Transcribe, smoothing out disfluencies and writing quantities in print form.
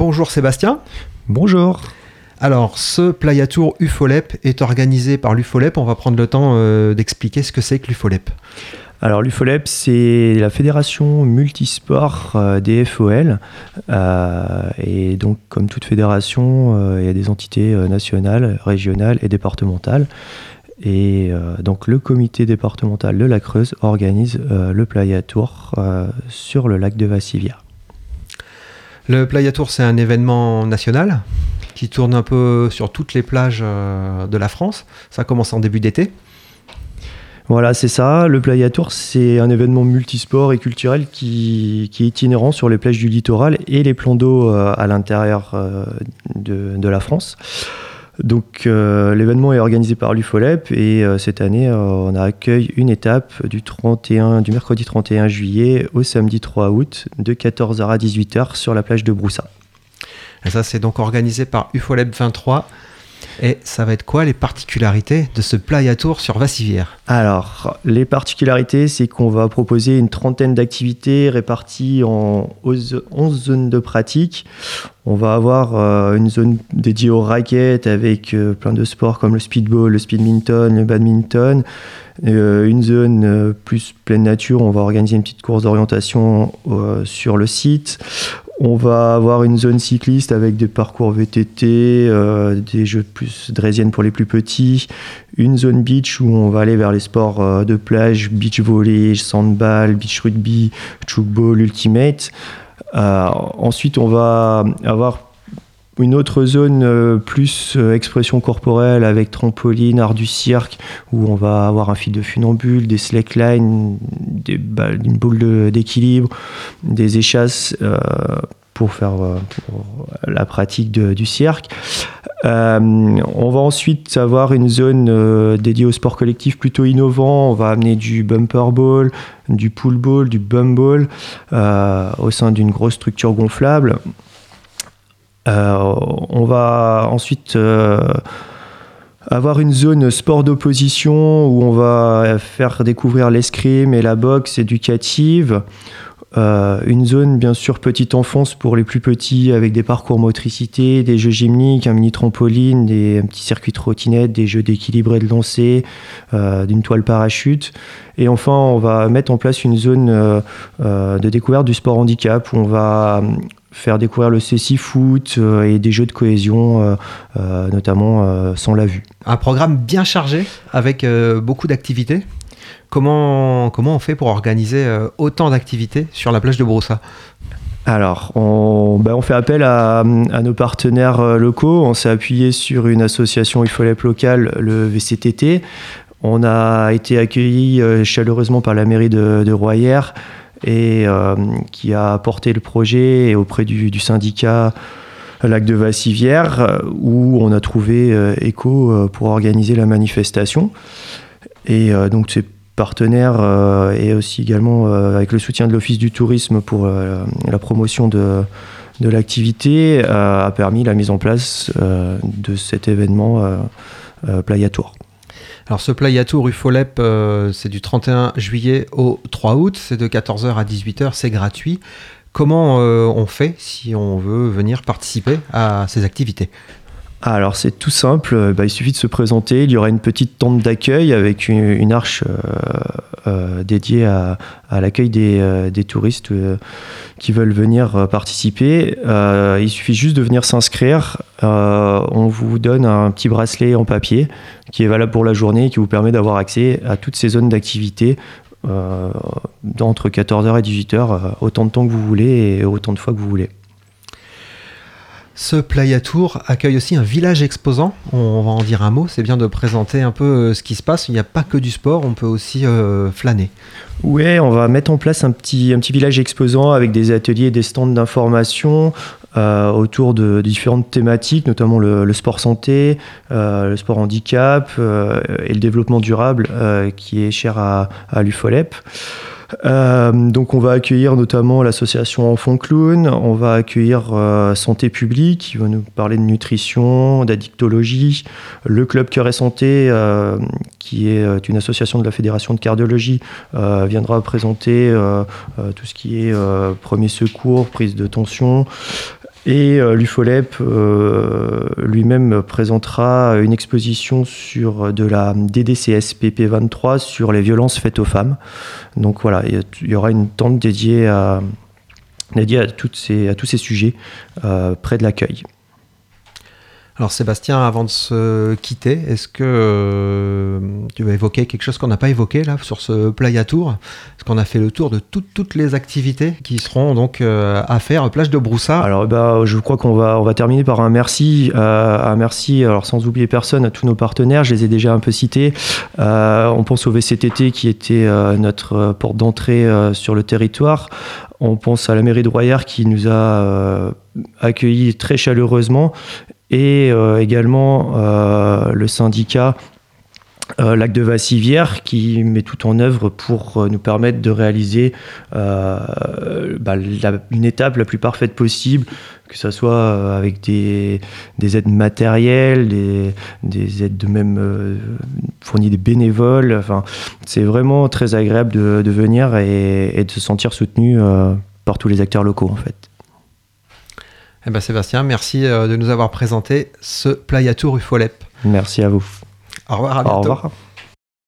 Bonjour Sébastien. Bonjour. Alors, ce Playa Tour UFOLEP est organisé par l'UFOLEP. On va prendre le temps d'expliquer ce que c'est que l'UFOLEP. Alors l'UFOLEP, c'est la fédération multisport des FOL. Et donc, comme toute fédération, il y a des entités nationales, régionales et départementales. Et donc le comité départemental de la Creuse organise le Playa Tour sur le lac de Vassivière. Le Playa Tour, c'est un événement national qui tourne un peu sur toutes les plages de la France. Ça commence en début d'été. Voilà, c'est ça. Le Playa Tour, c'est un événement multisport et culturel qui est itinérant sur les plages du littoral et les plans d'eau à l'intérieur de la France. Donc l'événement est organisé par l'UFOLEP et cette année on a accueilli une étape du mercredi 31 juillet au samedi 3 août de 14h à 18h sur la plage de Broussa. Et ça c'est donc organisé par UFOLEP 23. Et ça va être quoi les particularités de ce Playa Tour sur Vassivière ? Alors, les particularités, c'est qu'on va proposer une trentaine d'activités réparties en 11 zones de pratique. On va avoir une zone dédiée aux raquettes avec plein de sports comme le speedball, le speedminton, le badminton. Une zone plus pleine nature, on va organiser une petite course d'orientation sur le site. On va avoir une zone cycliste avec des parcours VTT, des jeux plus draisiennes pour les plus petits, une zone beach où on va aller vers les sports de plage, beach volley, sandball, beach rugby, tchoukball, ultimate. Ensuite, on va avoir une autre zone plus expression corporelle avec trampoline, art du cirque, où on va avoir un fil de funambule, des slackline, une boule d'équilibre, des échasses pour faire pour la pratique du cirque. On va ensuite avoir une zone dédiée au sport collectif plutôt innovant. On va amener du bumper ball, du pool ball, du bum ball au sein d'une grosse structure gonflable. On va ensuite avoir une zone sport d'opposition où on va faire découvrir l'escrime et la boxe éducative. Une zone bien sûr petite enfance pour les plus petits avec des parcours motricité, des jeux gymniques, un mini trampoline, un petit circuit de trottinette, des jeux d'équilibre et de lancer, d'une toile parachute. Et enfin on va mettre en place une zone de découverte du sport handicap où on va faire découvrir le cécifoot et des jeux de cohésion, notamment sans la vue. Un programme bien chargé avec beaucoup d'activités. Comment on fait pour organiser autant d'activités sur la plage de Broussa ? Alors, on fait appel à nos partenaires locaux. On s'est appuyé sur une association UFOLEP locale, le VCTT. On a été accueillis chaleureusement par la mairie de Royères et qui a porté le projet auprès du syndicat Lac de Vassivière où on a trouvé écho pour organiser la manifestation. Et donc c'est partenaire et aussi également avec le soutien de l'Office du tourisme pour la promotion de l'activité a permis la mise en place de cet événement Playa Tour. Alors ce Playa Tour UFOLEP, c'est du 31 juillet au 3 août, c'est de 14h à 18h, c'est gratuit. Comment on fait si on veut venir participer à ces activités ? Alors c'est tout simple, il suffit de se présenter, il y aura une petite tente d'accueil avec une arche dédiée à l'accueil des touristes qui veulent venir participer. Il suffit juste de venir s'inscrire, on vous donne un petit bracelet en papier qui est valable pour la journée et qui vous permet d'avoir accès à toutes ces zones d'activité entre 14h et 18h, autant de temps que vous voulez et autant de fois que vous voulez. Ce Playa Tour accueille aussi un village exposant. On va en dire un mot. C'est bien de présenter un peu ce qui se passe. Il n'y a pas que du sport, on peut aussi flâner. Oui, on va mettre en place un petit village exposant avec des ateliers et des stands d'information autour de différentes thématiques, notamment le sport santé, le sport handicap et le développement durable qui est cher à l'UFOLEP. Donc on va accueillir notamment l'association Enfants Clown, on va accueillir Santé Publique qui va nous parler de nutrition, d'addictologie, le Club Cœur et Santé qui est une association de la Fédération de cardiologie viendra présenter tout ce qui est premier secours, prise de tension. Et l'UFOLEP lui-même présentera une exposition sur de la DDCS PP23 sur les violences faites aux femmes. Donc voilà, il y aura une tente dédiée à tous ces sujets près de l'accueil. Alors Sébastien, avant de se quitter, est-ce que tu vas évoquer quelque chose qu'on n'a pas évoqué là sur ce Playa Tour? Est-ce qu'on a fait le tour de toutes les activités qui seront donc à faire plage de Broussard? Alors je crois qu'on va terminer par un merci, alors sans oublier personne, à tous nos partenaires, je les ai déjà un peu cités. On pense au VCTT qui était notre porte d'entrée sur le territoire. On pense à la mairie de Royères qui nous a accueillis très chaleureusement. Et également le syndicat Lac de Vassivière qui met tout en œuvre pour nous permettre de réaliser une étape la plus parfaite possible, que ce soit avec des aides matérielles, des aides de même fournies des bénévoles. Enfin, c'est vraiment très agréable de venir et de se sentir soutenu par tous les acteurs locaux en fait. Eh ben Sébastien, merci de nous avoir présenté ce Playa Tour UFOLEP. Merci à vous. Au revoir, à bientôt. Au revoir.